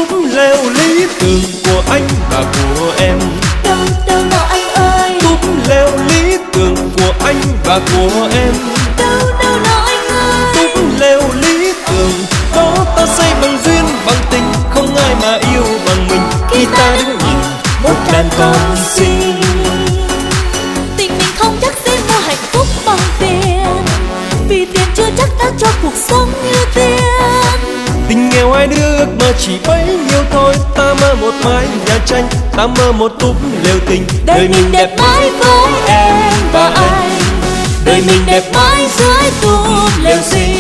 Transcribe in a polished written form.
túp lều lý tưởng của anh và của em. Đâu đâu nào anh ơi, Túp lều lý tưởng của anh và của em. đâu đâu nào anh ơi, Túp lều lý tưởng đó ta xây bằng duyên bằng tình, không ai mà yêu bằng mình khi ta đứng nhìn một đàn con xinh. tình mình không chắc sẽ mua hạnh phúc bằng tiền, vì tiền chưa chắc đã cho cuộc sống như tiền. Tình nghèo ai đưa ước mơ chỉ bấy nhiêu thôi. Ta mơ một mái nhà tranh, ta mơ một túp lều tình. Đời mình đẹp mãi với em và anh, đời mình đẹp mãi dưới túp lều xinh.